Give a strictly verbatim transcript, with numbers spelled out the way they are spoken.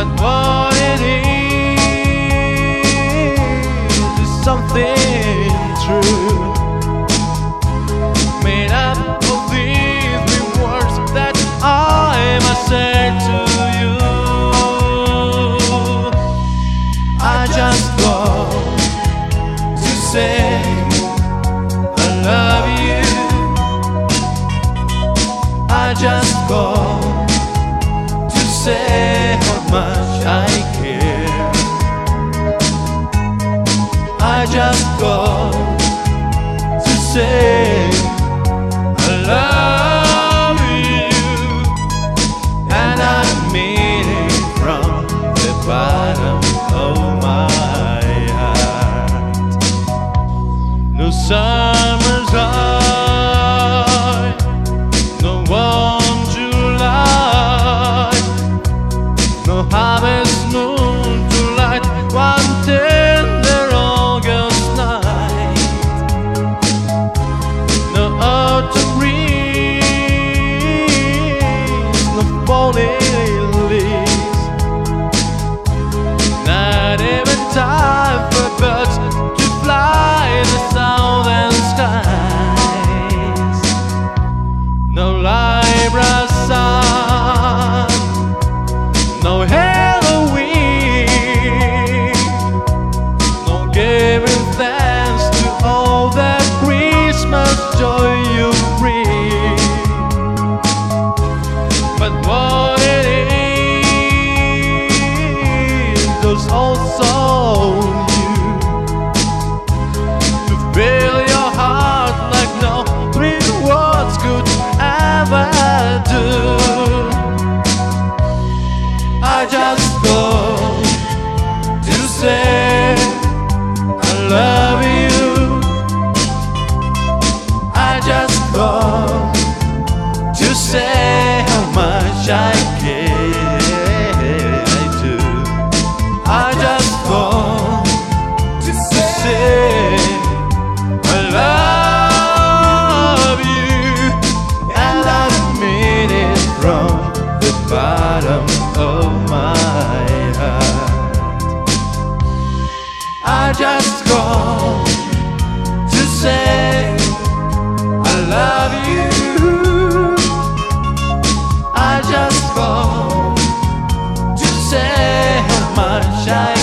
but what it is is something true, made up of these three words that I must say to you. I just want to say I love you. I just want to say how much I care. I just want to say I love you, and I mean it from the bottom of my heart. No summer's high, no warm July, no harvest moon to light one tender August night, no autumn breeze, no falling leaves, not even time for birds to fly the southern skies, no Libra sun, no Halloween, no giving thanks to all that Christmas joy you bring. But what it is does also you, to fill your heart like no three words could ever do. I just go to say I love you. I just go to say how much I care. I do. I just go to say I love you, and I mean it from the bottom of my heart. I just go to say I love you. I just go to say how much I